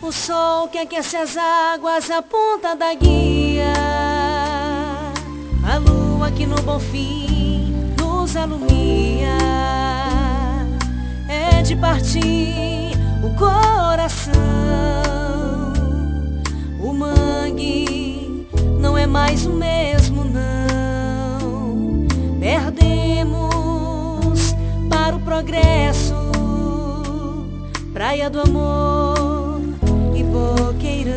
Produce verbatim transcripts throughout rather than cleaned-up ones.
O sol que aquece as águas, a ponta da guia. A lua que no bom fim nos alumia. É de partir o coração. O mangue não é mais o mesmo, não. Perdemos para o progresso. Praia do amor e boqueirão.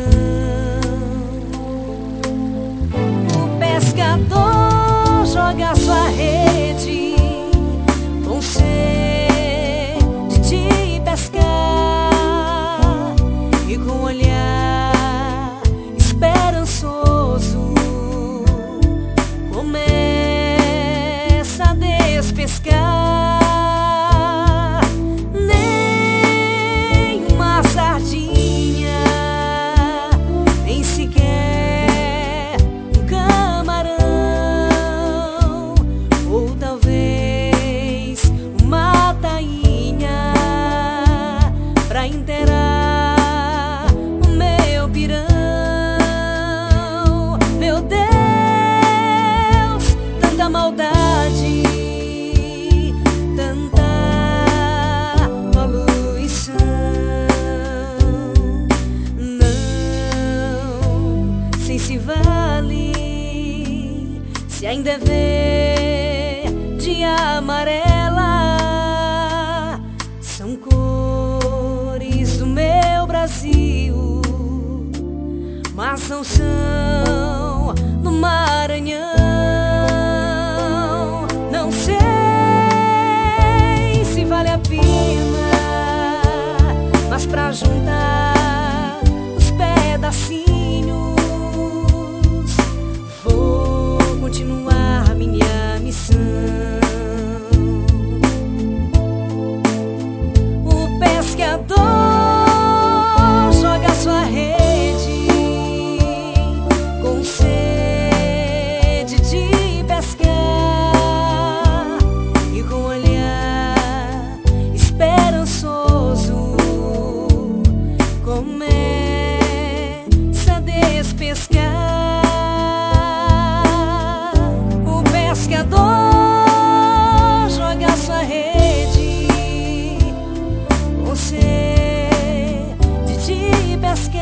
O pescador joga sua rede com sede de pescar e com olhar esperançoso começa a despescar. Inteirar o meu pirão. Meu Deus, tanta maldade, tanta poluição. Não sei se vale, se ainda é verde amarela. São cores do meu Brasil, mas não são no Maranhão. Não sei se vale a pena, mas pra juntar os pedacinhos vou continuar minha missão. Pescador joga sua rede com sede de pescar e com olhar esperançoso começa a despescar. O pescador joga sua rede com sede de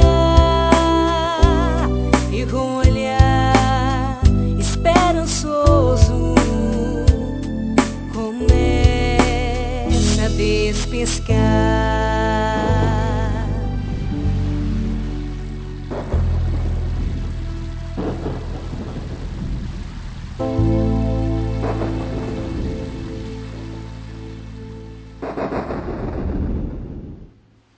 pescar e com olhar esperançoso começa a despescar.